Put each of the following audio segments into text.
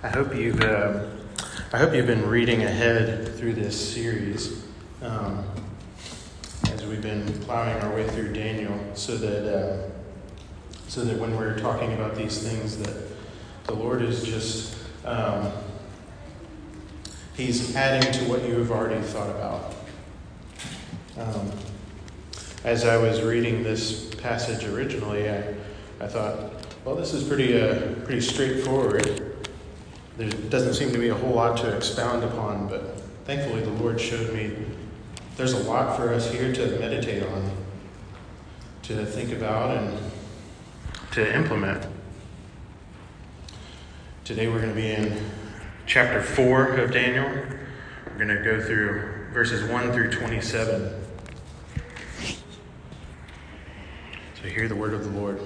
I hope you've been reading ahead through this series as we've been plowing our way through Daniel, so that when we're talking about these things, that the Lord is just He's adding to what you have already thought about. As I was reading this passage originally, I thought, well, this is pretty straightforward. There doesn't seem to be a whole lot to expound upon, but thankfully the Lord showed me there's a lot for us here to meditate on, to think about, and to implement. Today we're going to be in chapter 4 of Daniel. We're going to go through verses 1 through 27. So hear the word of the Lord.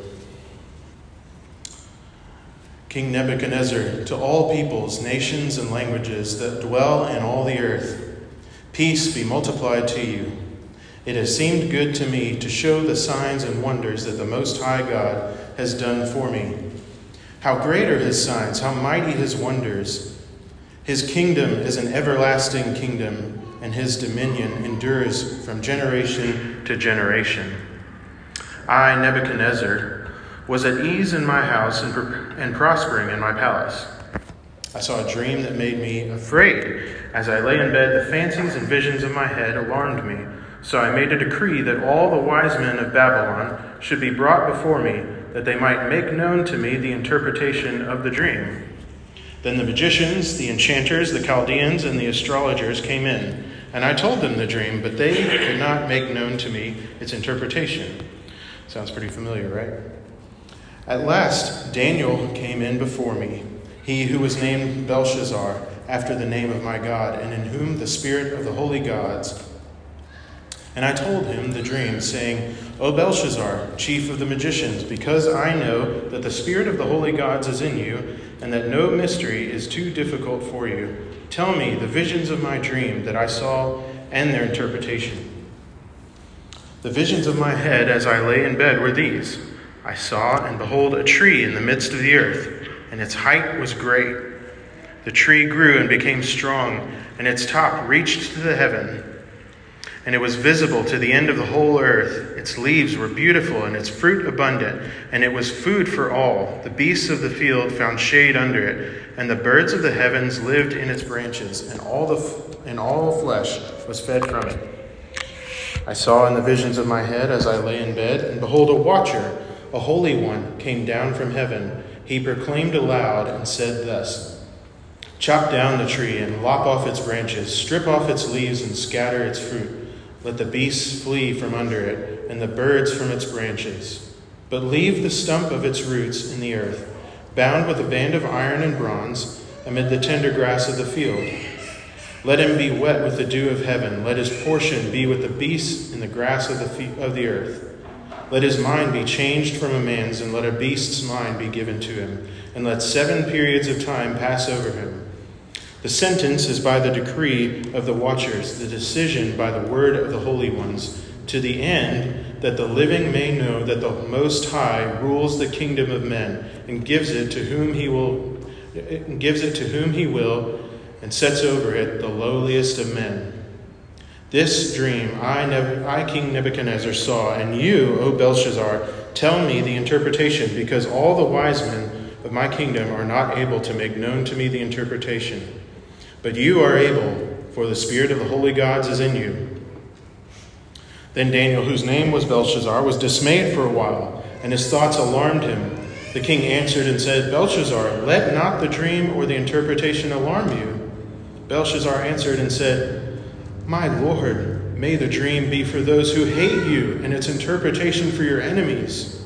King Nebuchadnezzar, to all peoples, nations, and languages that dwell in all the earth, peace be multiplied to you. It has seemed good to me to show the signs and wonders that the Most High God has done for me. How great are his signs, how mighty his wonders. His kingdom is an everlasting kingdom, and his dominion endures from generation to generation. I, Nebuchadnezzar, was at ease in my house and prospering in my palace. I saw a dream that made me afraid. As I lay in bed, the fancies and visions of my head alarmed me. So I made a decree that all the wise men of Babylon should be brought before me, that they might make known to me the interpretation of the dream. Then the magicians, the enchanters, the Chaldeans, and the astrologers came in, and I told them the dream, but they could not make known to me its interpretation. Sounds pretty familiar, right? At last, Daniel came in before me, he who was named Belshazzar, after the name of my God, and in whom the spirit of the holy gods. And I told him the dream, saying, O Belshazzar, chief of the magicians, because I know that the spirit of the holy gods is in you, and that no mystery is too difficult for you, tell me the visions of my dream that I saw and their interpretation. The visions of my head as I lay in bed were these. I saw, and behold, a tree in the midst of the earth, and its height was great. The tree grew and became strong, and its top reached to the heaven. And it was visible to the end of the whole earth. Its leaves were beautiful, and its fruit abundant, and it was food for all. The beasts of the field found shade under it, and the birds of the heavens lived in its branches, and all flesh was fed from it. I saw in the visions of my head as I lay in bed, and behold, a watcher, a holy one, came down from heaven. He proclaimed aloud and said thus, Chop down the tree and lop off its branches, strip off its leaves and scatter its fruit. Let the beasts flee from under it, and the birds from its branches. But leave the stump of its roots in the earth, bound with a band of iron and bronze, amid the tender grass of the field. Let him be wet with the dew of heaven. Let his portion be with the beasts in the grass of the earth. Let his mind be changed from a man's, and let a beast's mind be given to him. And let 7 periods of time pass over him. The sentence is by the decree of the watchers, the decision by the word of the holy ones, to the end that the living may know that the Most High rules the kingdom of men, and gives it to whom he will, and sets over it the lowliest of men. This dream I, King Nebuchadnezzar, saw, and you, O Belshazzar, tell me the interpretation, because all the wise men of my kingdom are not able to make known to me the interpretation. But you are able, for the spirit of the holy gods is in you. Then Daniel, whose name was Belshazzar, was dismayed for a while, and his thoughts alarmed him. The king answered and said, Belshazzar, let not the dream or the interpretation alarm you. Belshazzar answered and said, My Lord, may the dream be for those who hate you, and its interpretation for your enemies.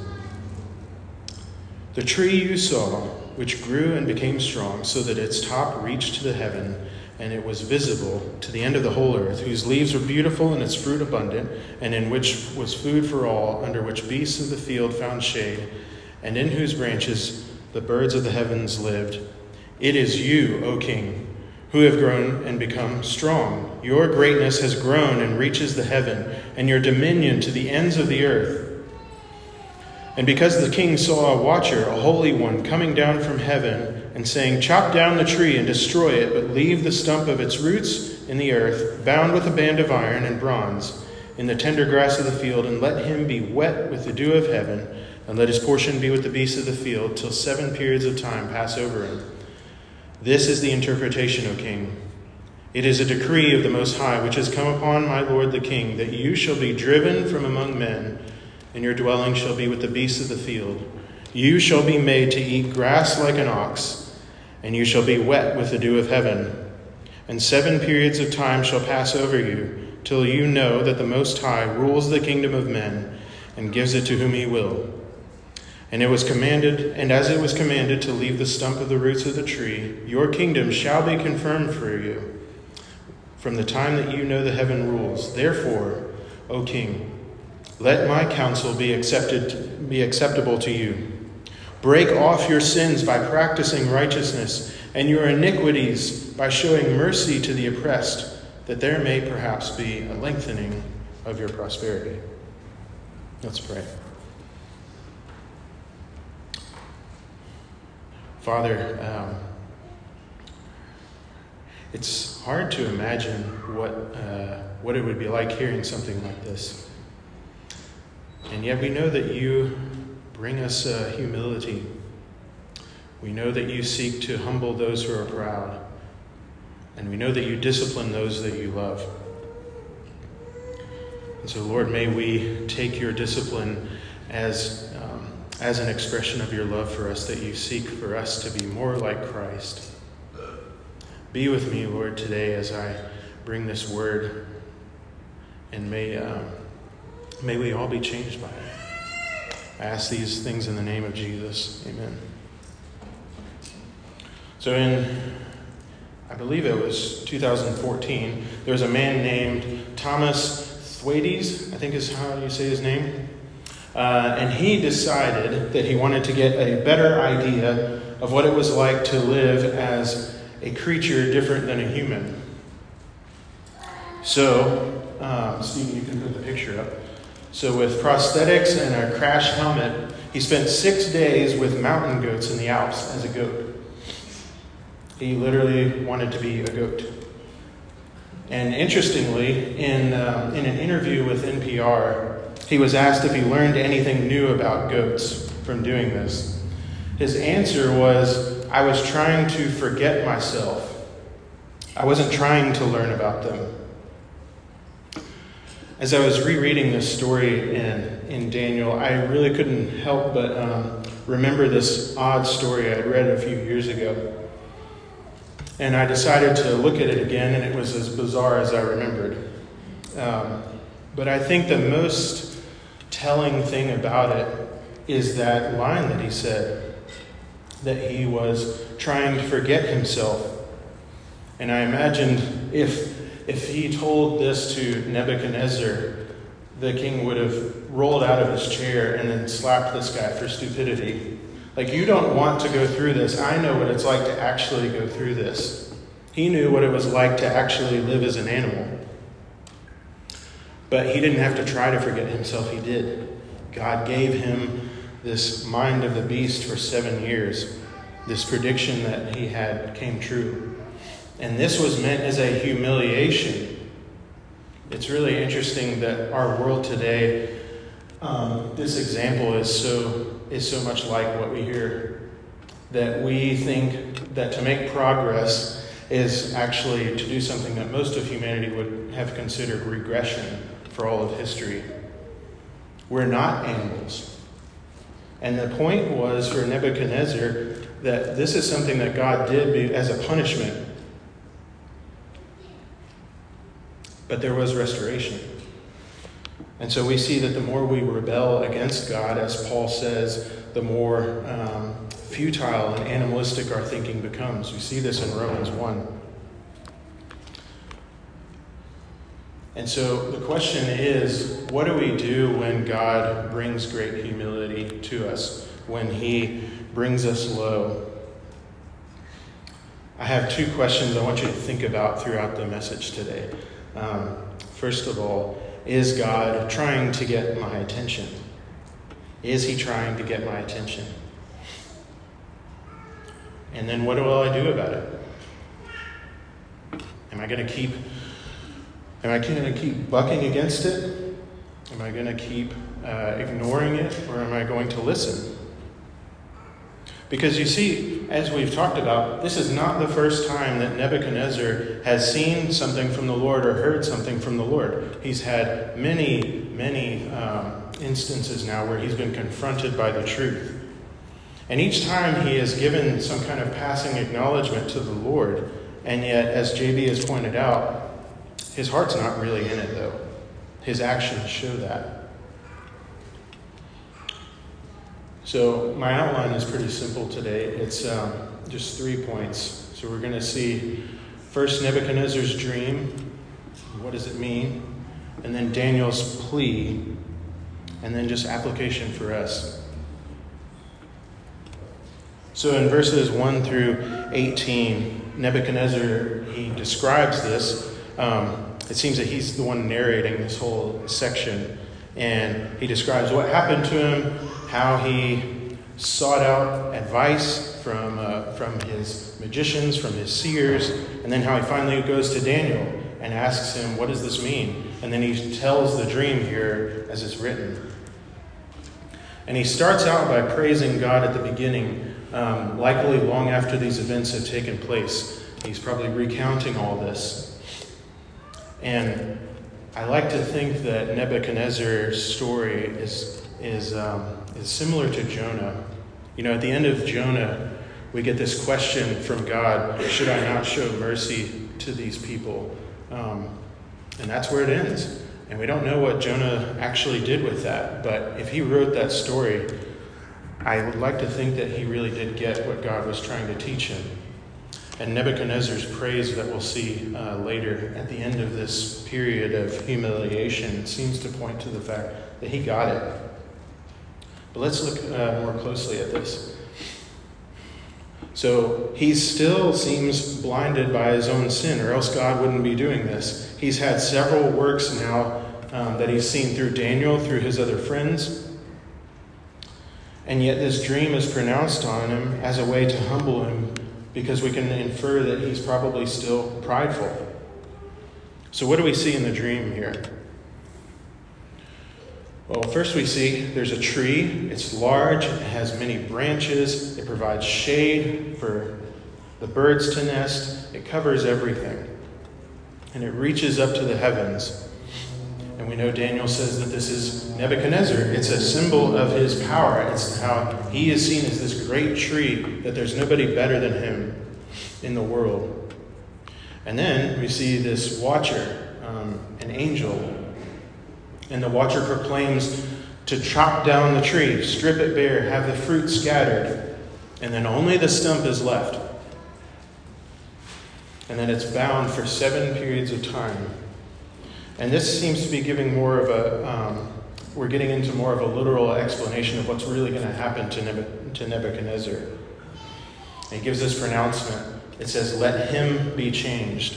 The tree you saw, which grew and became strong, so that its top reached to the heaven, and it was visible to the end of the whole earth, whose leaves were beautiful and its fruit abundant, and in which was food for all, under which beasts of the field found shade, and in whose branches the birds of the heavens lived. It is you, O king, who have grown and become strong. Your greatness has grown and reaches the heaven, and your dominion to the ends of the earth. And because the king saw a watcher, a holy one, coming down from heaven, and saying, "Chop down the tree and destroy it, but leave the stump of its roots in the earth, bound with a band of iron and bronze, in the tender grass of the field, and let him be wet with the dew of heaven, and let his portion be with the beasts of the field, till 7 periods of time pass over him. This is the interpretation, O king. It is a decree of the Most High, which has come upon my lord the king, that you shall be driven from among men, and your dwelling shall be with the beasts of the field. You shall be made to eat grass like an ox, and you shall be wet with the dew of heaven. And 7 periods of time shall pass over you, till you know that the Most High rules the kingdom of men, and gives it to whom he will. And as it was commanded to leave the stump of the roots of the tree, your kingdom shall be confirmed for you, from the time that you know the heaven rules. Therefore, O king, let my counsel be acceptable to you. Break off your sins by practicing righteousness, and your iniquities by showing mercy to the oppressed, that there may perhaps be a lengthening of your prosperity." Let's pray. Father, it's hard to imagine what it would be like hearing something like this. And yet we know that you bring us humility. We know that you seek to humble those who are proud. And we know that you discipline those that you love. And so, Lord, may we take your discipline as an expression of your love for us, that you seek for us to be more like Christ. Be with me, Lord, today as I bring this word, and may we all be changed by it. I ask these things in the name of Jesus. Amen. So I believe it was 2014, there was a man named Thomas Thwaites, I think is how you say his name. And he decided that he wanted to get a better idea of what it was like to live as a creature different than a human. So, Stephen, you can put the picture up. So with prosthetics and a crash helmet, he spent 6 days with mountain goats in the Alps as a goat. He literally wanted to be a goat. And interestingly, in an interview with NPR, he was asked if he learned anything new about goats from doing this. His answer was, "I was trying to forget myself. I wasn't trying to learn about them." As I was rereading this story in Daniel, I really couldn't help but remember this odd story I had read a few years ago. And I decided to look at it again, and it was as bizarre as I remembered. But I think the most telling thing about it is that line that he said, that he was trying to forget himself. And I imagined if he told this to Nebuchadnezzar, the king would have rolled out of his chair and then slapped this guy for stupidity. Like, you don't want to go through this. I know what it's like to actually go through this. He knew what it was like to actually live as an animal. But he didn't have to try to forget himself. He did. God gave him this mind of the beast for 7 years. This prediction that he had came true. And this was meant as a humiliation. It's really interesting that our world today, this example is so much like what we hear. That we think that to make progress is actually to do something that most of humanity would have considered regression for all of history. We're not animals. And the point was for Nebuchadnezzar that this is something that God did as a punishment. But there was restoration. And so we see that the more we rebel against God, as Paul says, the more futile and animalistic our thinking becomes. We see this in Romans 1. And so the question is, what do we do when God brings great humility to us, when he brings us low? I have 2 questions I want you to think about throughout the message today. First of all, is God trying to get my attention? Is he trying to get my attention? And then what will I do about it? Am I going to keep bucking against it? Am I going to keep ignoring it? Or am I going to listen? Because you see, as we've talked about, this is not the first time that Nebuchadnezzar has seen something from the Lord or heard something from the Lord. He's had many instances now where he's been confronted by the truth. And each time he has given some kind of passing acknowledgement to the Lord. And yet, as JB has pointed out, his heart's not really in it, though. His actions show that. So my outline is pretty simple today. It's just 3 points. So we're going to see first Nebuchadnezzar's dream. What does it mean? And then Daniel's plea. And then just application for us. So in verses 1 through 18, Nebuchadnezzar, he describes this. It seems that he's the one narrating this whole section. And he describes what happened to him, how he sought out advice from his magicians, from his seers, and then how he finally goes to Daniel and asks him, what does this mean? And then he tells the dream here as it's written. And he starts out by praising God at the beginning, likely long after these events have taken place. He's probably recounting all this. And I like to think that Nebuchadnezzar's story is similar to Jonah. You know, at the end of Jonah, we get this question from God, should I not show mercy to these people? And that's where it ends. And we don't know what Jonah actually did with that. But if he wrote that story, I would like to think that he really did get what God was trying to teach him. And Nebuchadnezzar's praise that we'll see later at the end of this period of humiliation seems to point to the fact that he got it. But let's look more closely at this. So he still seems blinded by his own sin, or else God wouldn't be doing this. He's had several works now that he's seen through Daniel, through his other friends. And yet this dream is pronounced on him as a way to humble him, because we can infer that he's probably still prideful. So what do we see in the dream here? Well, first we see there's a tree. It's large. It has many branches. It provides shade for the birds to nest. It covers everything. And it reaches up to the heavens. And we know Daniel says that this is Nebuchadnezzar. It's a symbol of his power. It's how he is seen as this great tree, that there's nobody better than him in the world. And then we see this watcher, an angel. And the watcher proclaims to chop down the tree, strip it bare, have the fruit scattered, and then only the stump is left. And then it's bound for 7 periods of time. And this seems to be giving more of we're getting into more of a literal explanation of what's really going to happen to Nebuchadnezzar. And he gives this pronouncement. It says, let him be changed.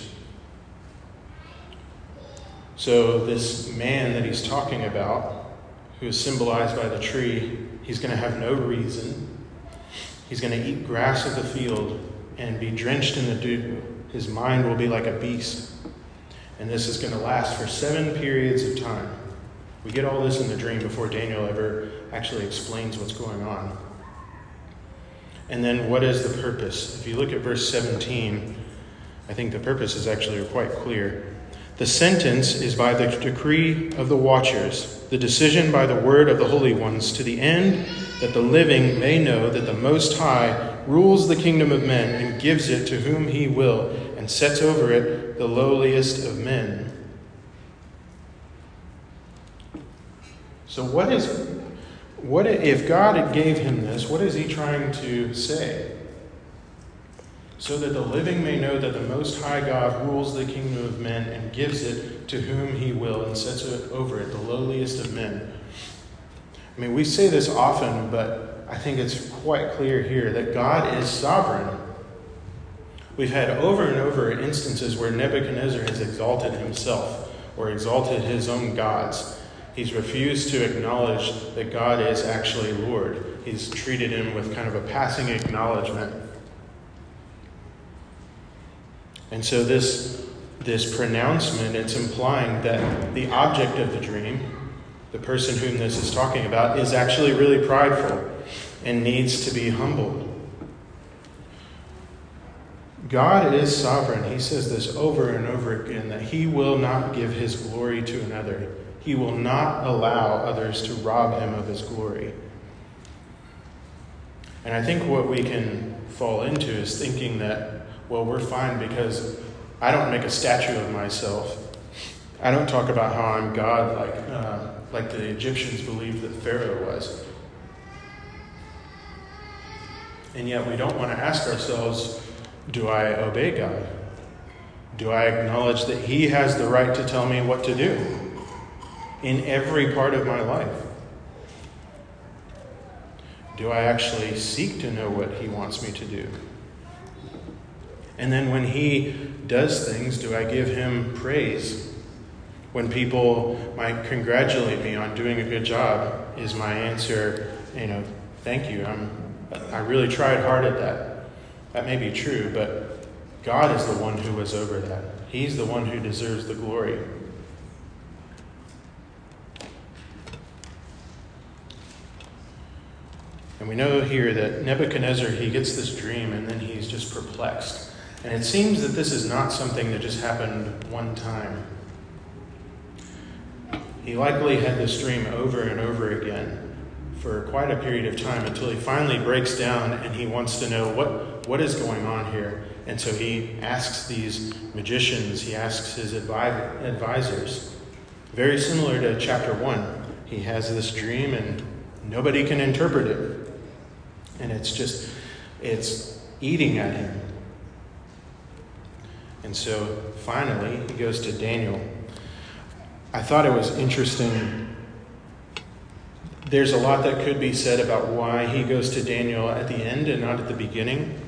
So this man that he's talking about, who is symbolized by the tree, he's going to have no reason. He's going to eat grass of the field and be drenched in the dew. His mind will be like a beast. And this is going to last for 7 periods of time. We get all this in the dream before Daniel ever actually explains what's going on. And then what is the purpose? If you look at verse 17, I think the purpose is actually quite clear. The sentence is by the decree of the watchers, the decision by the word of the holy ones, to the end that the living may know that the Most High rules the kingdom of men and gives it to whom he will, and sets over it the lowliest of men. So what if God gave him this, what is he trying to say? So that the living may know that the Most High God rules the kingdom of men and gives it to whom he will, and sets it over it, the lowliest of men. I mean, we say this often, but I think it's quite clear here that God is sovereign. We've had over and over instances where Nebuchadnezzar has exalted himself or exalted his own gods. He's refused to acknowledge that God is actually Lord. He's treated him with kind of a passing acknowledgement. And so this pronouncement, it's implying that the object of the dream, the person whom this is talking about, is actually really prideful and needs to be humbled. God is sovereign. He says this over and over again, that he will not give his glory to another. He will not allow others to rob him of his glory. And I think what we can fall into is thinking that, well, we're fine because I don't make a statue of myself. I don't talk about how I'm God like the Egyptians believed that Pharaoh was. And yet we don't want to ask ourselves, do I obey God? Do I acknowledge that he has the right to tell me what to do in every part of my life? Do I actually seek to know what he wants me to do? And then when he does things, do I give him praise? When people might congratulate me on doing a good job, is my answer, thank you. I really tried hard at that. That may be true, but God is the one who was over that. He's the one who deserves the glory. And we know here that Nebuchadnezzar, he gets this dream and then he's just perplexed. And it seems that this is not something that just happened one time. He likely had this dream over and over again for quite a period of time until he finally breaks down and he wants to know what is going on here. And so he asks these magicians, he asks his advisors. Very similar to chapter 1. He has this dream and nobody can interpret it. And it's eating at him. And so finally he goes to Daniel. I thought it was interesting. There's a lot that could be said about why he goes to Daniel at the end and not at the beginning.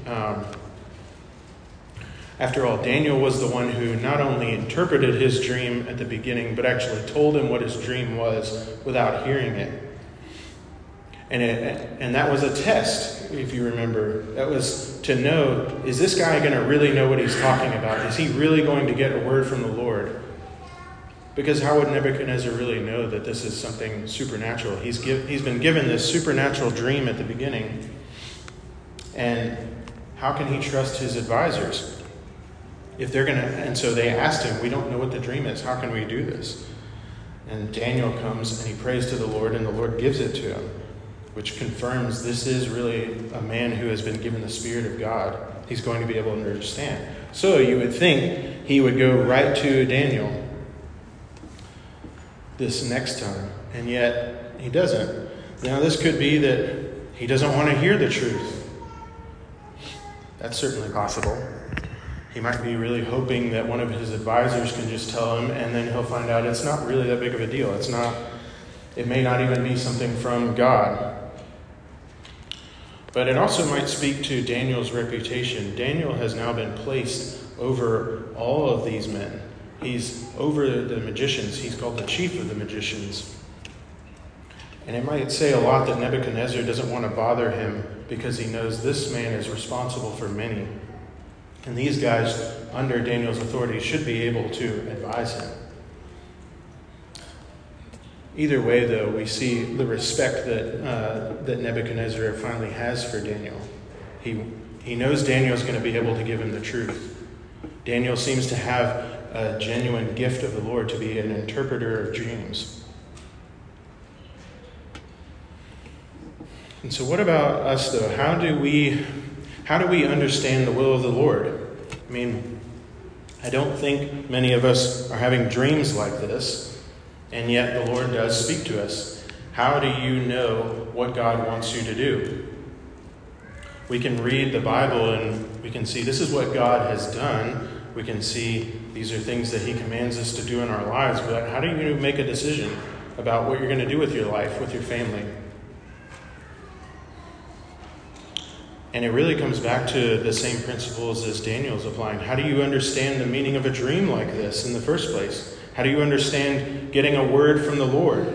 After all, Daniel was the one who not only interpreted his dream at the beginning, but actually told him what his dream was without hearing it. And that was a test, if you remember. That was to know, is this guy going to really know what he's talking about? Is he really going to get a word from the Lord? Because how would Nebuchadnezzar really know that this is something supernatural? He's been given this supernatural dream at the beginning. And how can he trust his advisors? And so they asked him, we don't know what the dream is. How can we do this? And Daniel comes and he prays to the Lord, and the Lord gives it to him, which confirms this is really a man who has been given the Spirit of God. He's going to be able to understand. So you would think he would go right to Daniel this next time, and yet he doesn't. Now this could be that he doesn't want to hear the truth. That's certainly possible. He might be really hoping that one of his advisors can just tell him, and then he'll find out it's not really that big of a deal. It may not even be something from God. But it also might speak to Daniel's reputation. Daniel has now been placed over all of these men. He's over the magicians. He's called the chief of the magicians. And it might say a lot that Nebuchadnezzar doesn't want to bother him because he knows this man is responsible for many. And these guys, under Daniel's authority, should be able to advise him. Either way, though, we see the respect that Nebuchadnezzar finally has for Daniel. He knows Daniel's going to be able to give him the truth. Daniel seems to have a genuine gift of the Lord to be an interpreter of dreams. And so what about us, though? How do we understand the will of the Lord? I mean, I don't think many of us are having dreams like this, and yet the Lord does speak to us. How do you know what God wants you to do? We can read the Bible and we can see this is what God has done. We can see these are things that he commands us to do in our lives, but how do you make a decision about what you're going to do with your life, with your family? And it really comes back to the same principles as Daniel's applying. How do you understand the meaning of a dream like this in the first place? How do you understand getting a word from the Lord?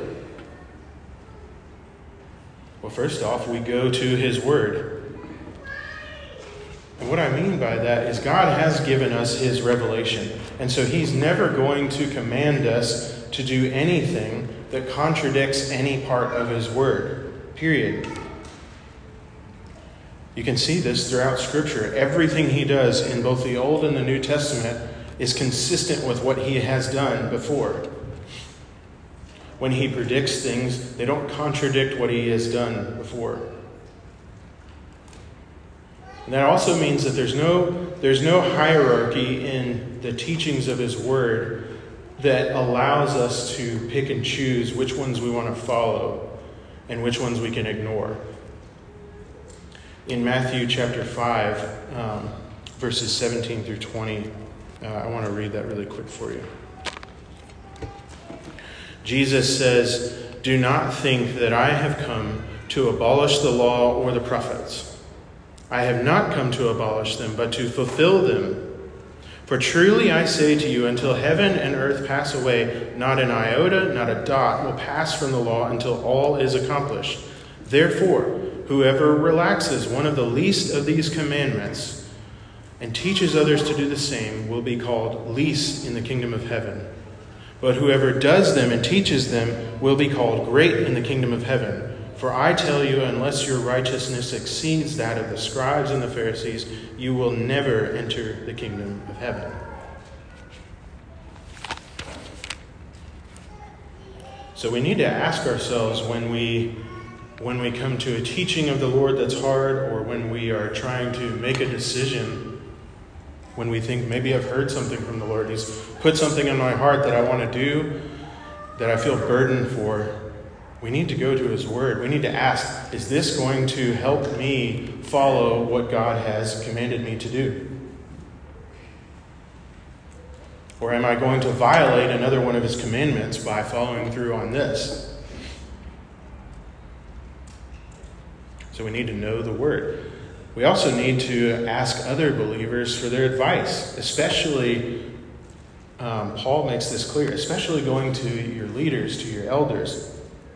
Well, first off, we go to his word. And what I mean by that is God has given us his revelation. And so he's never going to command us to do anything that contradicts any part of his word. Period. You can see this throughout Scripture. Everything he does in both the Old and the New Testament is consistent with what he has done before. When he predicts things, they don't contradict what he has done before. And that also means that there's no hierarchy in the teachings of his word that allows us to pick and choose which ones we want to follow and which ones we can ignore. In Matthew chapter 5, verses 17 through 20, I want to read that really quick for you. Jesus says, "Do not think that I have come to abolish the law or the prophets. I have not come to abolish them, but to fulfill them. For truly I say to you, until heaven and earth pass away, not an iota, not a dot will pass from the law until all is accomplished. Therefore, whoever relaxes one of the least of these commandments and teaches others to do the same will be called least in the kingdom of heaven. But whoever does them and teaches them will be called great in the kingdom of heaven. For I tell you, unless your righteousness exceeds that of the scribes and the Pharisees, you will never enter the kingdom of heaven." So we need to ask ourselves when we come to a teaching of the Lord that's hard, or when we are trying to make a decision, when we think maybe I've heard something from the Lord, he's put something in my heart that I want to do, that I feel burdened for, we need to go to his word. We need to ask, is this going to help me follow what God has commanded me to do? Or am I going to violate another one of his commandments by following through on this? So we need to know the word. We also need to ask other believers for their advice, especially, Paul makes this clear, especially going to your leaders, to your elders.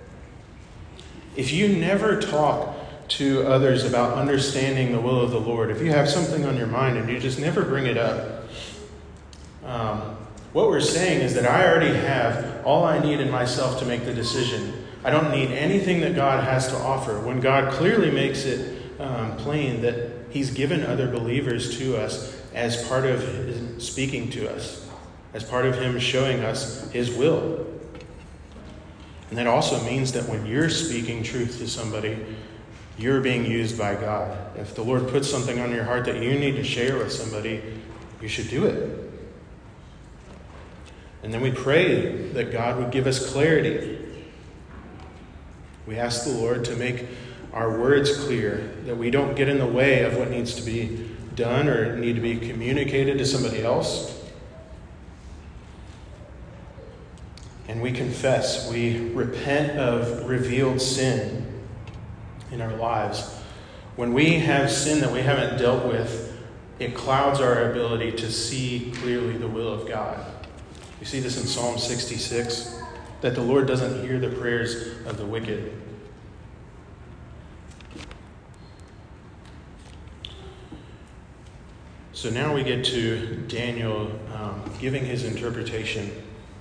If you never talk to others about understanding the will of the Lord, if you have something on your mind and you just never bring it up, what we're saying is that I already have all I need in myself to make the decision. I don't need anything that God has to offer, when God clearly makes it plain that he's given other believers to us as part of his speaking to us, as part of him showing us his will. And that also means that when you're speaking truth to somebody, you're being used by God. If the Lord puts something on your heart that you need to share with somebody, you should do it. And then we pray that God would give us clarity. We ask the Lord to make our words clear, that we don't get in the way of what needs to be done or need to be communicated to somebody else. And we confess, we repent of revealed sin in our lives. When we have sin that we haven't dealt with, it clouds our ability to see clearly the will of God. You see this in Psalm 66, that the Lord doesn't hear the prayers of the wicked. So now we get to Daniel giving his interpretation.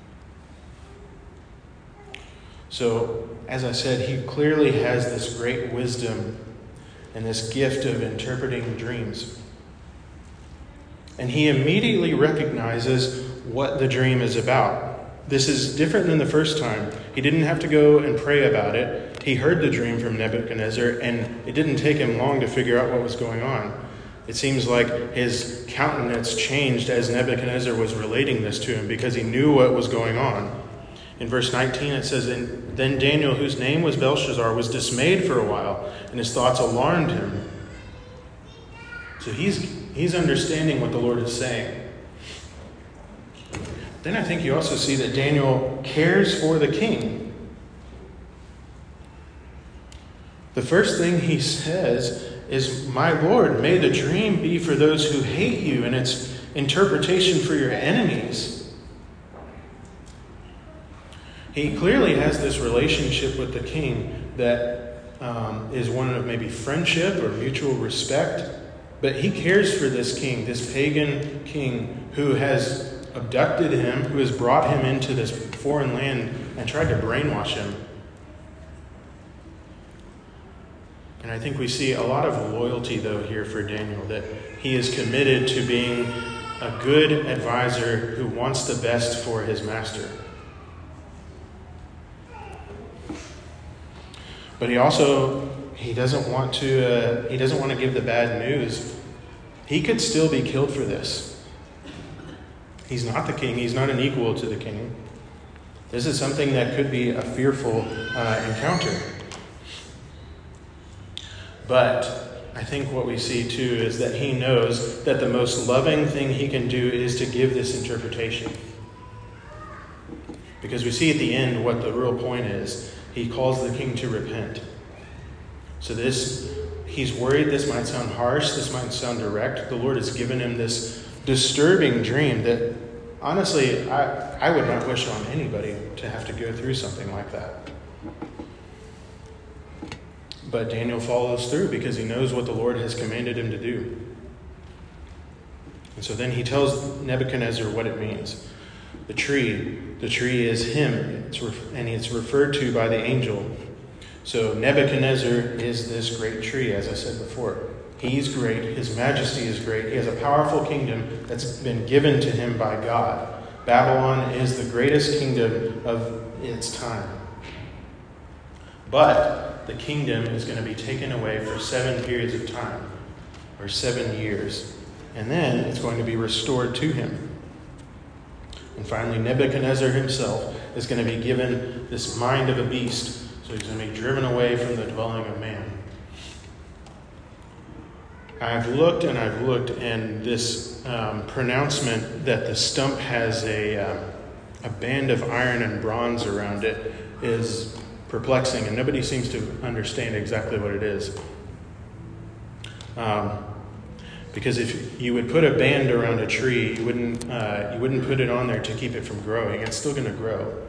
So, as I said, he clearly has this great wisdom and this gift of interpreting dreams. And he immediately recognizes what the dream is about. This is different than the first time. He didn't have to go and pray about it. He heard the dream from Nebuchadnezzar, and it didn't take him long to figure out what was going on. It seems like his countenance changed as Nebuchadnezzar was relating this to him, because he knew what was going on. In verse 19 it says, "Then Daniel, whose name was Belshazzar, was dismayed for a while, and his thoughts alarmed him." So he's understanding what the Lord is saying. Then I think you also see that Daniel cares for the king. The first thing he says is, "My Lord, may the dream be for those who hate you, and its interpretation for your enemies." He clearly has this relationship with the king that is one of maybe friendship or mutual respect. But he cares for this king, this pagan king who has abducted him, who has brought him into this foreign land and tried to brainwash him. And I think we see a lot of loyalty, though, here for Daniel, that he is committed to being a good advisor who wants the best for his master. But he doesn't want to give the bad news. He could still be killed for this. He's not the king. He's not an equal to the king. This is something that could be a fearful encounter. But I think what we see too is that he knows that the most loving thing he can do is to give this interpretation. Because we see at the end what the real point is. He calls the king to repent. So he's worried this might sound harsh, this might sound direct. The Lord has given him this disturbing dream that, honestly, I would not wish on anybody to have to go through something like that. But Daniel follows through because he knows what the Lord has commanded him to do. And so then he tells Nebuchadnezzar what it means. The tree is him, and it's referred to by the angel. So Nebuchadnezzar is this great tree, as I said before. He's great. His majesty is great. He has a powerful kingdom that's been given to him by God. Babylon is the greatest kingdom of its time. But the kingdom is going to be taken away for 7 periods of time, or 7 years. And then it's going to be restored to him. And finally, Nebuchadnezzar himself is going to be given this mind of a beast. So he's going to be driven away from the dwelling of man. I've looked, and this pronouncement that the stump has a band of iron and bronze around it is perplexing, and nobody seems to understand exactly what it is. Because if you would put a band around a tree, you wouldn't put it on there to keep it from growing. It's still going to grow.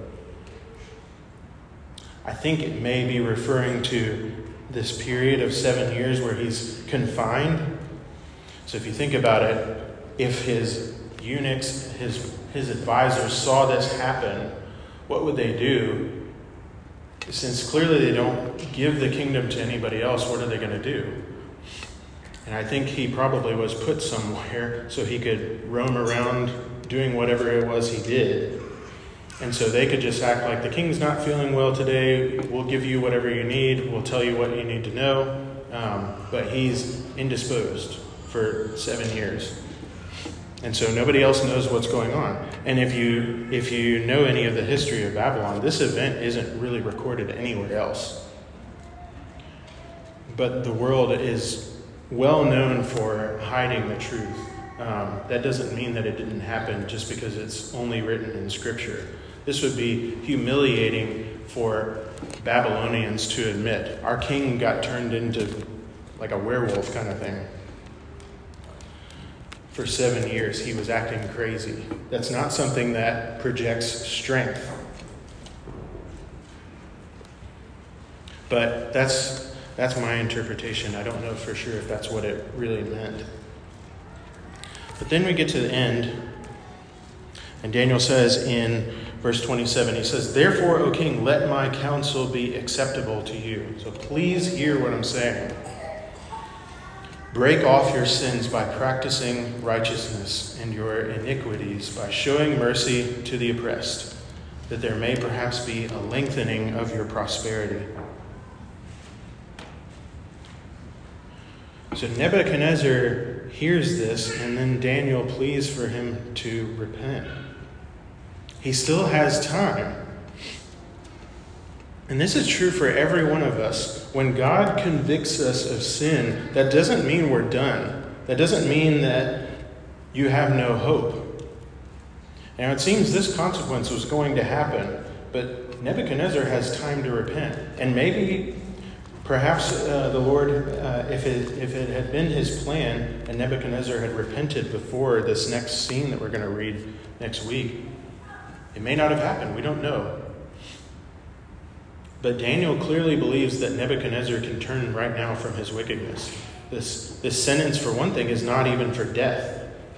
I think it may be referring to this period of 7 years where he's confined. So if you think about it, if his eunuchs, his advisors saw this happen, what would they do? Since clearly they don't give the kingdom to anybody else, what are they going to do? And I think he probably was put somewhere so he could roam around doing whatever it was he did. And so they could just act like the king's not feeling well today. We'll give you whatever you need. We'll tell you what you need to know. But he's indisposed for 7 years. And so nobody else knows what's going on. And if you know any of the history of Babylon, this event isn't really recorded anywhere else. But the world is well known for hiding the truth. That doesn't mean that it didn't happen just because it's only written in Scripture. This would be humiliating for Babylonians to admit. Our king got turned into like a werewolf kind of thing. For 7 years, he was acting crazy. That's not something that projects strength. But that's my interpretation. I don't know for sure if that's what it really meant. But then we get to the end, and Daniel says in verse 27, he says, "Therefore, O king, let my counsel be acceptable to you." So please hear what I'm saying. "Break off your sins by practicing righteousness, and your iniquities by showing mercy to the oppressed, that there may perhaps be a lengthening of your prosperity." So Nebuchadnezzar hears this, and then Daniel pleads for him to repent. He still has time. And this is true for every one of us. When God convicts us of sin, that doesn't mean we're done. That doesn't mean that you have no hope. Now it seems this consequence was going to happen, but Nebuchadnezzar has time to repent. And maybe, perhaps the Lord, if it had been his plan and Nebuchadnezzar had repented before this next scene that we're going to read next week, it may not have happened. We don't know. But Daniel clearly believes that Nebuchadnezzar can turn right now from his wickedness. This sentence, for one thing, is not even for death.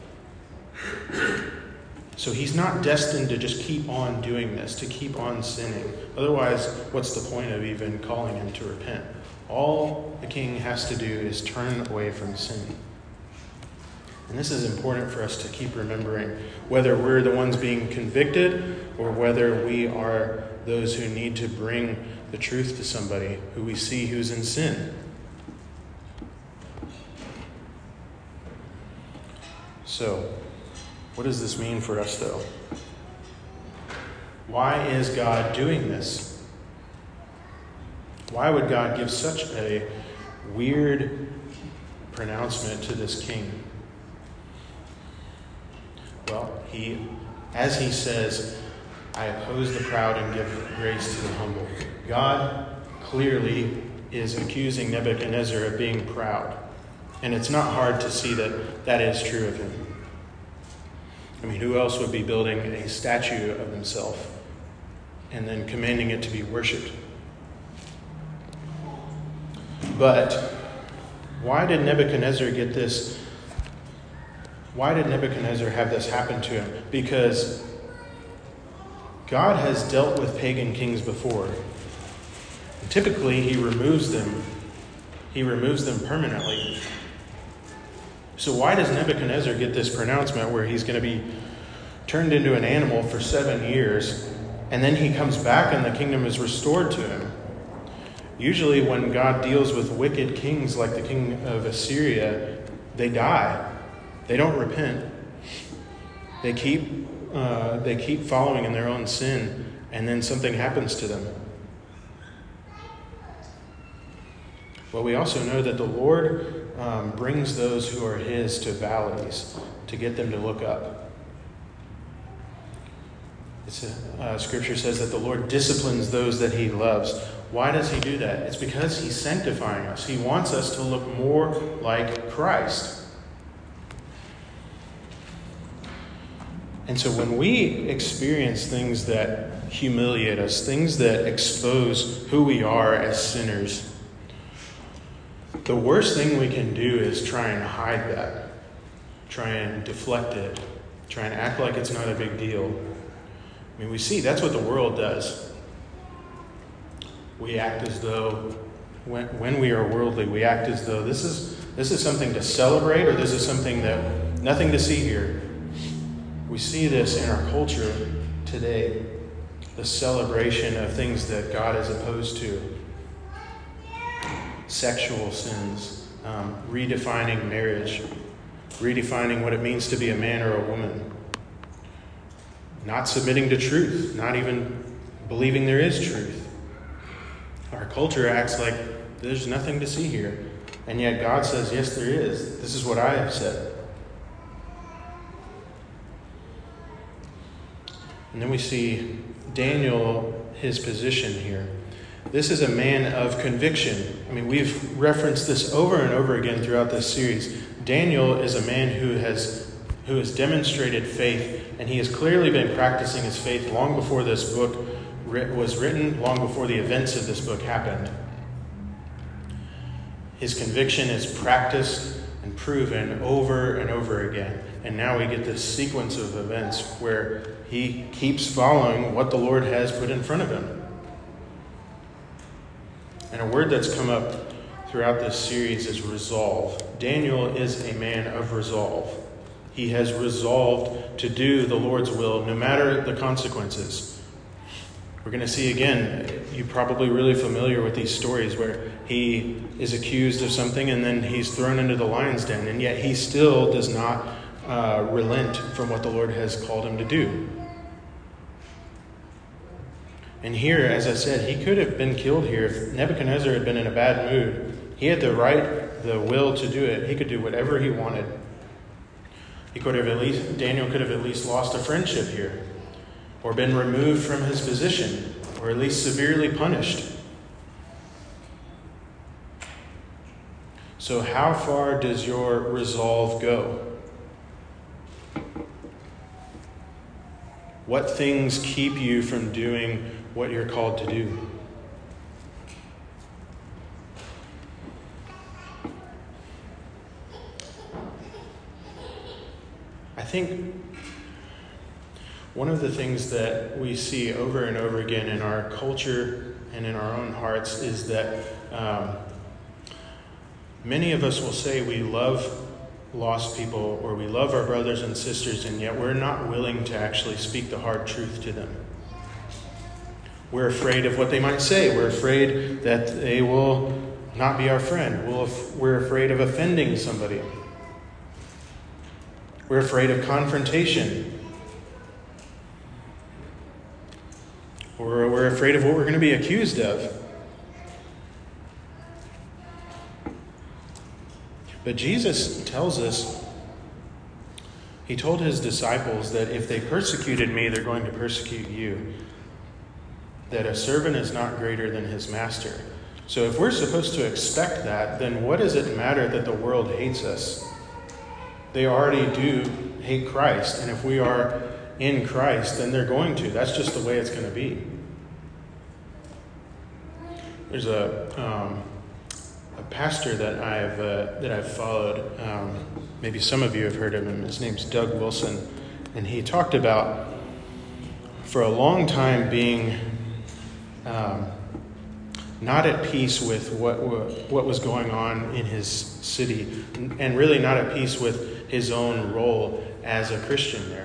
So he's not destined to just keep on doing this, to keep on sinning. Otherwise, what's the point of even calling him to repent? All the king has to do is turn away from sin. And this is important for us to keep remembering, whether we're the ones being convicted or whether we are those who need to bring the truth to somebody who we see who's in sin. So, what does this mean for us, though? Why is God doing this? Why would God give such a weird pronouncement to this king? Well, as he says, I oppose the proud and give grace to the humble. God clearly is accusing Nebuchadnezzar of being proud. And it's not hard to see that that is true of him. I mean, who else would be building a statue of himself and then commanding it to be worshipped? But why did Nebuchadnezzar get this? Why did Nebuchadnezzar have this happen to him? Because God has dealt with pagan kings before. And typically, he removes them. He removes them permanently. So why does Nebuchadnezzar get this pronouncement where he's going to be turned into an animal for 7 years, and then he comes back and the kingdom is restored to him? Usually when God deals with wicked kings like the king of Assyria, they die. They don't repent. They keep following in their own sin, and then something happens to them. But we also know that the Lord brings those who are his to valleys to get them to look up. Scripture says that the Lord disciplines those that he loves. Why does he do that? It's because he's sanctifying us. He wants us to look more like Christ. And so when we experience things that humiliate us, things that expose who we are as sinners, the worst thing we can do is try and hide that, try and deflect it, try and act like it's not a big deal. I mean, we see that's what the world does. We act as though, when we are worldly, we act as though this is something to celebrate, or this is something that nothing to see here. We see this in our culture today, the celebration of things that God is opposed to. Sexual sins, redefining marriage, redefining what it means to be a man or a woman, not submitting to truth, not even believing there is truth. Our culture acts like there's nothing to see here, and yet God says, yes, there is. This is what I have said. And then we see Daniel, his position here. This is a man of conviction. I mean, we've referenced this over and over again throughout this series. Daniel is a man who has demonstrated faith, and he has clearly been practicing his faith long before this book was written, long before the events of this book happened. His conviction is practiced and proven over and over again. And now we get this sequence of events where he keeps following what the Lord has put in front of him. And a word that's come up throughout this series is resolve. Daniel is a man of resolve. He has resolved to do the Lord's will no matter the consequences. We're going to see again, you're probably really familiar with these stories where he is accused of something and then he's thrown into the lion's den, and yet he still does not relent from what the Lord has called him to do. And here, as I said, he could have been killed here if Nebuchadnezzar had been in a bad mood. He had the right, the will to do it. He could do whatever he wanted. Daniel could have at least lost a friendship here, or been removed from his position, or at least severely punished. So how far does your resolve go? What things keep you from doing what you're called to do? think one of the things that we see over and over again in our culture and in our own hearts is that many of us will say we love lost people or we love our brothers and sisters, and yet we're not willing to actually speak the hard truth to them. We're afraid of what they might say. We're afraid that they will not be our friend. We're afraid of offending somebody. We're afraid of confrontation. Or we're afraid of what we're going to be accused of. But Jesus tells us, he told his disciples that if they persecuted me, they're going to persecute you. That a servant is not greater than his master. So if we're supposed to expect that, then what does it matter that the world hates us? They already do hate Christ, and if we are in Christ, then they're going to. That's just the way it's going to be. There's a pastor that I've followed. Maybe some of you have heard of him. His name's Doug Wilson, and he talked about for a long time being not at peace with what was going on in his city, and really not at peace with his own role as a Christian there.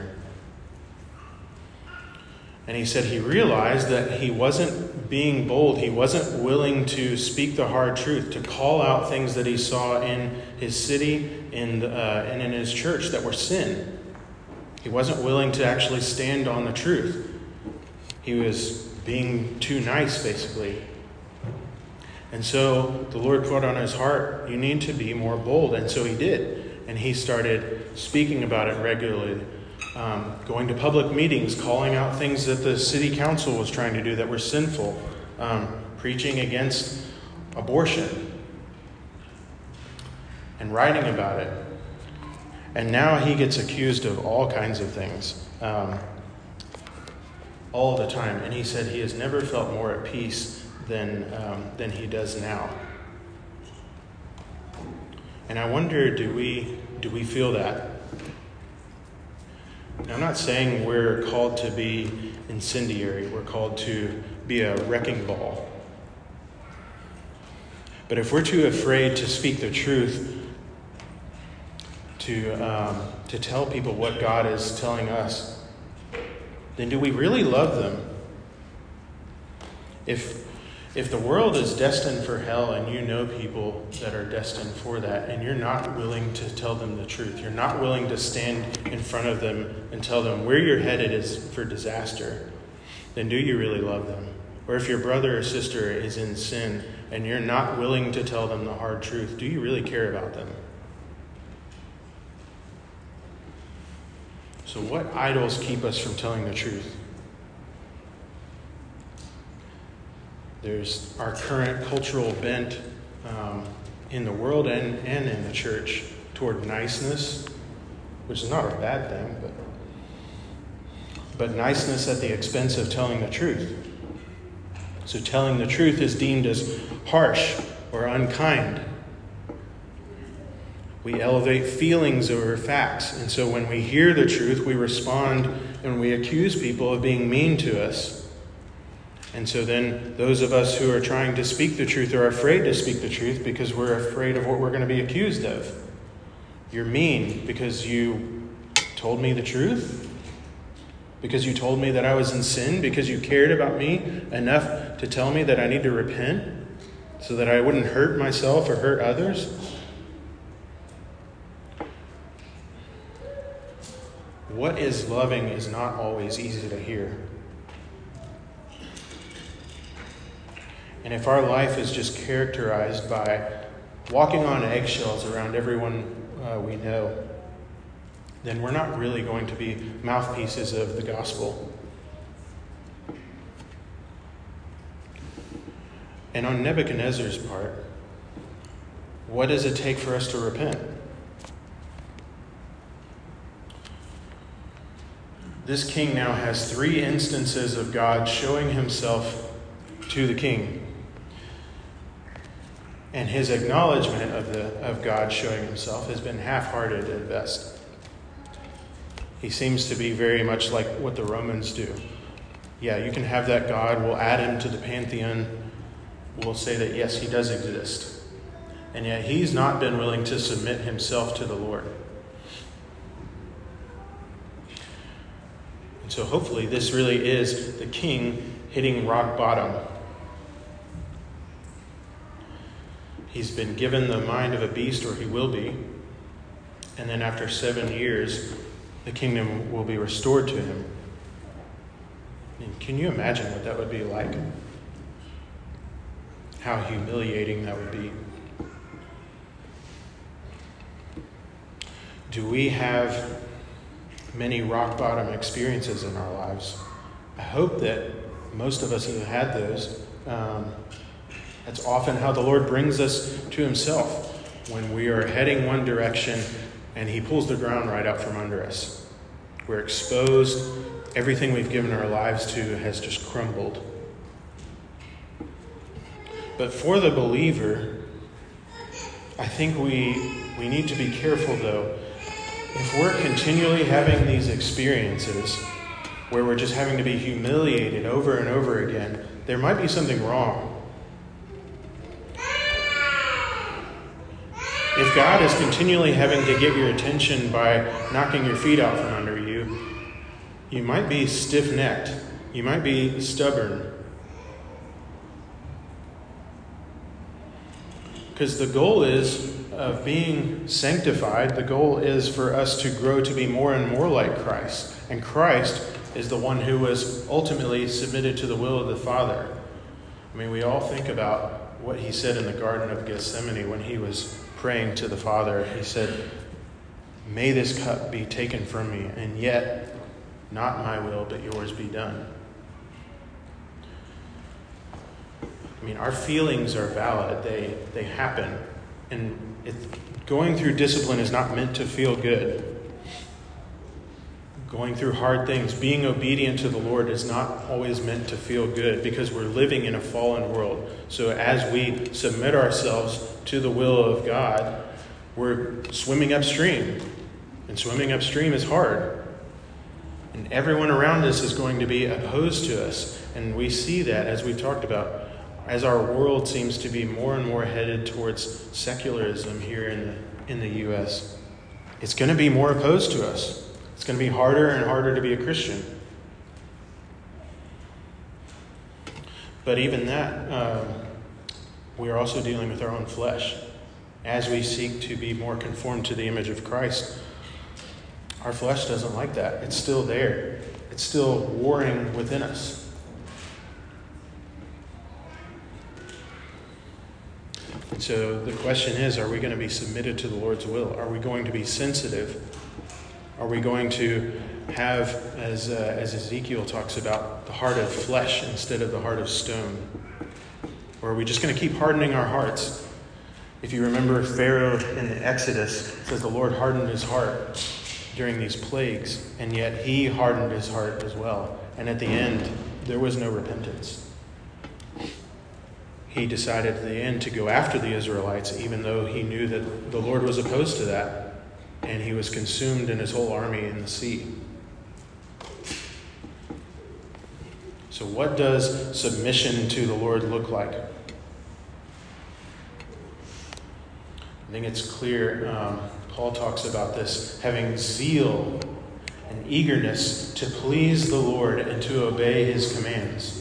And he said he realized that he wasn't being bold. He wasn't willing to speak the hard truth, to call out things that he saw in his city and in his church that were sin. He wasn't willing to actually stand on the truth. He was being too nice, basically. And so the Lord put on his heart, you need to be more bold. And so he did. And he started speaking about it regularly. Going to public meetings, calling out things that the city council was trying to do that were sinful, preaching against abortion, and writing about it. And now he gets accused of all kinds of things, all the time. And he said he has never felt more at peace than he does now. And I wonder, do we feel that? Now, I'm not saying we're called to be incendiary. We're called to be a wrecking ball. But if we're too afraid to speak the truth, to tell people what God is telling us, then do we really love them? If the world is destined for hell and you know people that are destined for that, and you're not willing to tell them the truth, you're not willing to stand in front of them and tell them where you're headed is for disaster, then do you really love them? Or if your brother or sister is in sin and you're not willing to tell them the hard truth, do you really care about them? So what idols keep us from telling the truth? There's our current cultural bent in the world and in the church toward niceness, which is not a bad thing, but niceness at the expense of telling the truth. So telling the truth is deemed as harsh or unkind. We elevate feelings over facts. And so when we hear the truth, we respond and we accuse people of being mean to us. And so then those of us who are trying to speak the truth are afraid to speak the truth because we're afraid of what we're going to be accused of. You're mean because you told me the truth? Because you told me that I was in sin? Because you cared about me enough to tell me that I need to repent so that I wouldn't hurt myself or hurt others? What is loving is not always easy to hear. And if our life is just characterized by walking on eggshells around everyone we know, then we're not really going to be mouthpieces of the gospel. And on Nebuchadnezzar's part, what does it take for us to repent? This king now has 3 instances of God showing himself to the king. And his acknowledgement of God showing himself has been half-hearted at best. He seems to be very much like what the Romans do. Yeah, you can have that God. We'll add him to the pantheon. We'll say that, yes, he does exist. And yet he's not been willing to submit himself to the Lord. And so hopefully this really is the king hitting rock bottom. He's been given the mind of a beast, or he will be. And then after 7 years, the kingdom will be restored to him. And can you imagine what that would be like? How humiliating that would be. Do we have many rock bottom experiences in our lives? I hope that most of us have had those. That's often how the Lord brings us to himself, when we are heading one direction and he pulls the ground right out from under us. We're exposed. Everything we've given our lives to has just crumbled. But for the believer, I think we need to be careful, though. If we're continually having these experiences where we're just having to be humiliated over and over again, there might be something wrong. If God is continually having to get your attention by knocking your feet out from under you, you might be stiff-necked. You might be stubborn. Because the goal is of being sanctified. The goal is for us to grow to be more and more like Christ. And Christ is the one who was ultimately submitted to the will of the Father. I mean, we all think about what he said in the Garden of Gethsemane when he was praying to the Father. He said, "May this cup be taken from me, and yet not my will, but yours be done." I mean, our feelings are valid. They happen. And going through discipline is not meant to feel good. Going through hard things, being obedient to the Lord is not always meant to feel good, because we're living in a fallen world. So as we submit ourselves to the will of God, we're swimming upstream. And swimming upstream is hard. And everyone around us is going to be opposed to us. And we see that, as we've talked about, as our world seems to be more and more headed towards secularism here in the U.S. It's going to be more opposed to us. It's going to be harder and harder to be a Christian. But even that, we are also dealing with our own flesh. As we seek to be more conformed to the image of Christ, our flesh doesn't like that. It's still there. It's still warring within us. And so the question is, are we going to be submitted to the Lord's will? Are we going to be sensitive? Are we going to have, as Ezekiel talks about, the heart of flesh instead of the heart of stone? Or are we just going to keep hardening our hearts? If you remember Pharaoh in the Exodus, it says the Lord hardened his heart during these plagues, and yet he hardened his heart as well. And at the end, there was no repentance. He decided at the end to go after the Israelites, even though he knew that the Lord was opposed to that. And he was consumed and his whole army in the sea. So what does submission to the Lord look like? I think it's clear. Paul talks about this, having zeal and eagerness to please the Lord and to obey his commands.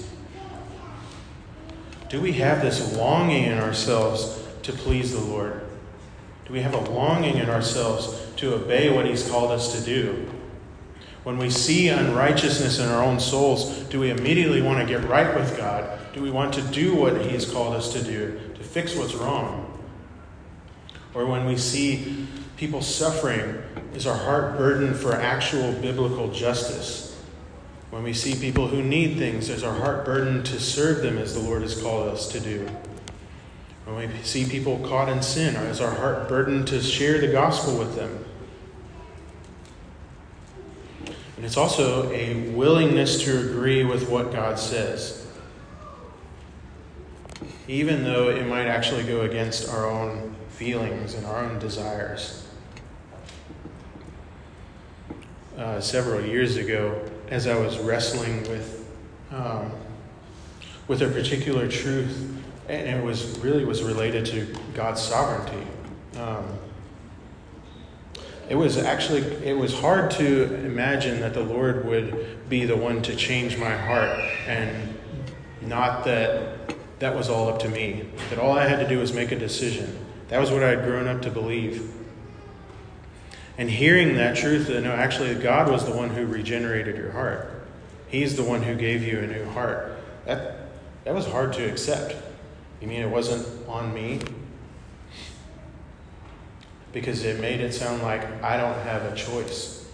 Do we have this longing in ourselves to please the Lord? Do we have a longing in ourselves to obey what he's called us to do? When we see unrighteousness in our own souls, do we immediately want to get right with God? Do we want to do what he has called us to do, to fix what's wrong? Or when we see people suffering, is our heart burdened for actual biblical justice? When we see people who need things, is our heart burdened to serve them as the Lord has called us to do? When we see people caught in sin, is our heart burdened to share the gospel with them? And it's also a willingness to agree with what God says, even though it might actually go against our own feelings and our own desires. several years ago as I was wrestling with a particular truth, and it was related to God's sovereignty. It was hard to imagine that the Lord would be the one to change my heart, and not that was all up to me. That all I had to do was make a decision. That was what I had grown up to believe. And hearing that truth, that no, actually God was the one who regenerated your heart. He's the one who gave you a new heart. That was hard to accept. You mean it wasn't on me? Because it made it sound like I don't have a choice.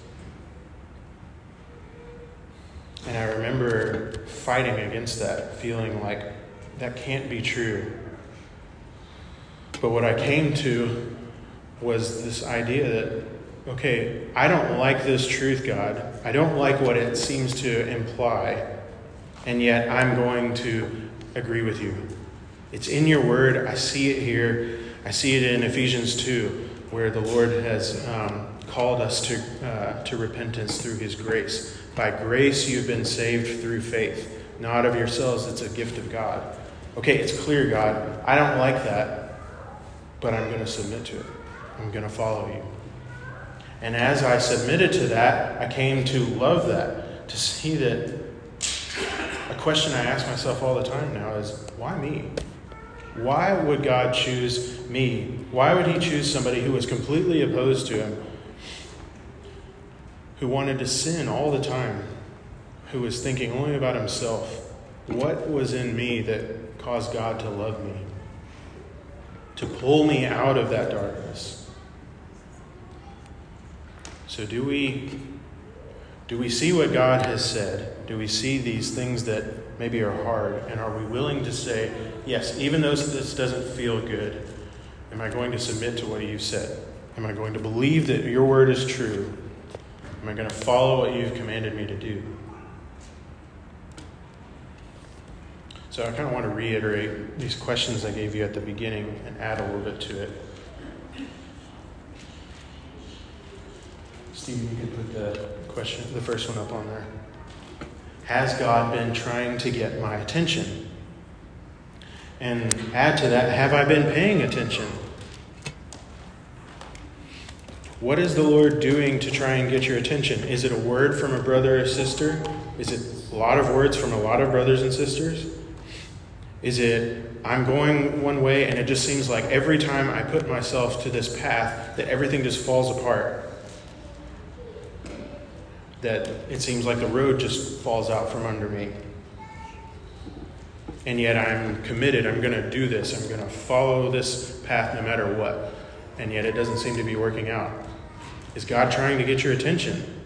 And I remember fighting against that, feeling like that can't be true. But what I came to was this idea that, okay, I don't like this truth, God. I don't like what it seems to imply, and yet I'm going to agree with you. It's in your word. I see it here. I see it in Ephesians 2, where the Lord has called us to repentance through his grace. By grace you've been saved through faith, not of yourselves. It's a gift of God. Okay, it's clear, God. I don't like that, but I'm going to submit to it. I'm going to follow you. And as I submitted to that, I came to love that, to see that. A question I ask myself all the time now is, why me? Why would God choose me? Why would he choose somebody who was completely opposed to him, who wanted to sin all the time, who was thinking only about himself? What was in me that caused God to love me, to pull me out of that darkness? So do we see what God has said? Do we see these things that maybe are hard? And are we willing to say, yes, even though this doesn't feel good, am I going to submit to what you've said? Am I going to believe that your word is true? Am I going to follow what you've commanded me to do? So I kind of want to reiterate these questions I gave you at the beginning and add a little bit to it. Steve, you can put the first one up on there. Has God been trying to get my attention? And add to that, have I been paying attention? What is the Lord doing to try and get your attention? Is it a word from a brother or sister? Is it a lot of words from a lot of brothers and sisters? Is it, I'm going one way and it just seems like every time I put myself to this path that everything just falls apart? That it seems like the road just falls out from under me. And yet I'm committed. I'm going to do this. I'm going to follow this path no matter what. And yet it doesn't seem to be working out. Is God trying to get your attention?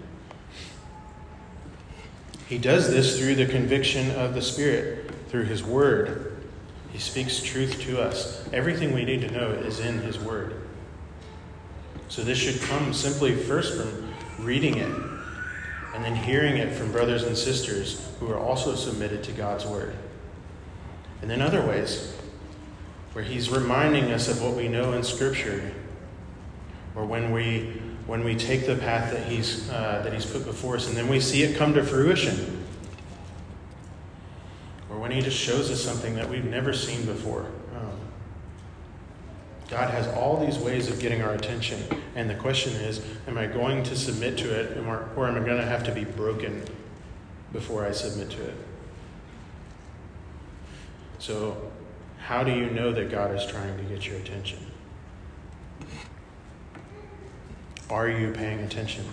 He does this through the conviction of the Spirit, through his word. He speaks truth to us. Everything we need to know is in his word. So this should come simply first from reading it, and then hearing it from brothers and sisters who are also submitted to God's word. And then other ways, where he's reminding us of what we know in Scripture, or when we take the path that he's put before us, and then we see it come to fruition, or when he just shows us something that we've never seen before. God has all these ways of getting our attention. And the question is, am I going to submit to it, or am I going to have to be broken before I submit to it? So, how do you know that God is trying to get your attention? Are you paying attention?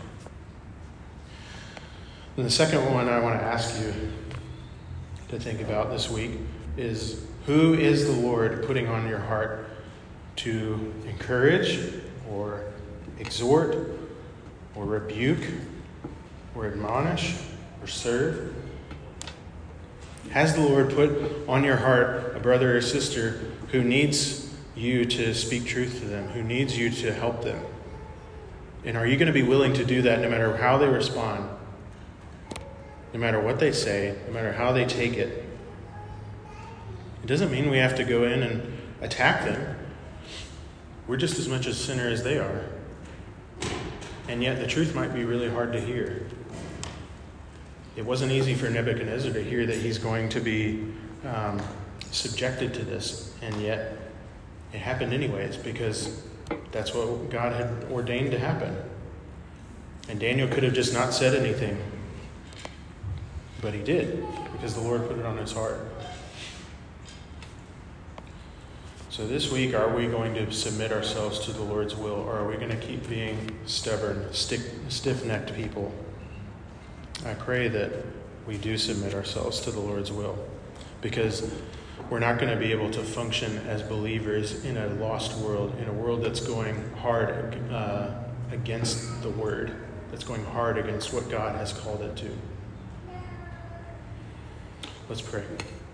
And the second one I want to ask you to think about this week is, who is the Lord putting on your heart to encourage or exhort or rebuke or admonish or serve? Has the Lord put on your heart a brother or sister who needs you to speak truth to them, who needs you to help them? And are you going to be willing to do that no matter how they respond, no matter what they say, no matter how they take it? It doesn't mean we have to go in and attack them. We're just as much a sinner as they are. And yet the truth might be really hard to hear. It wasn't easy for Nebuchadnezzar to hear that he's going to be subjected to this, and yet it happened anyways, because that's what God had ordained to happen. And Daniel could have just not said anything, but he did, because the Lord put it on his heart. So this week, are we going to submit ourselves to the Lord's will, or are we going to keep being stubborn, stiff-necked people? I pray that we do submit ourselves to the Lord's will, because we're not going to be able to function as believers in a lost world, in a world that's going hard against the Word, that's going hard against what God has called it to. Let's pray.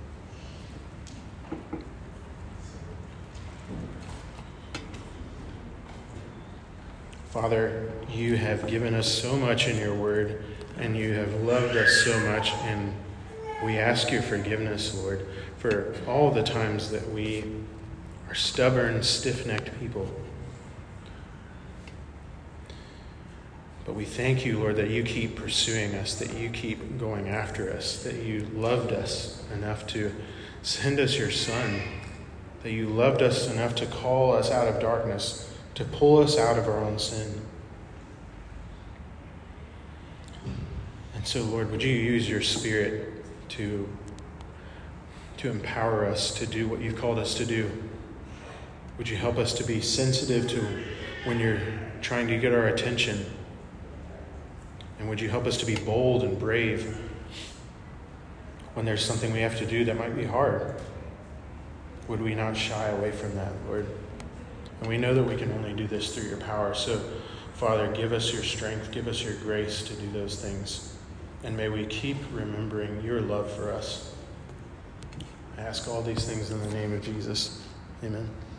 Father, you have given us so much in your word, and you have loved us so much, and we ask your forgiveness, Lord, for all the times that we are stubborn, stiff-necked people. But we thank you, Lord, that you keep pursuing us, that you keep going after us, that you loved us enough to send us your Son, that you loved us enough to call us out of darkness, to pull us out of our own sin. And so, Lord, would you use your Spirit to empower us to do what you've called us to do? Would you help us to be sensitive to when you're trying to get our attention? And would you help us to be bold and brave when there's something we have to do that might be hard? Would we not shy away from that, Lord? And we know that we can only do this through your power. So, Father, give us your strength, give us your grace to do those things. And may we keep remembering your love for us. I ask all these things in the name of Jesus. Amen.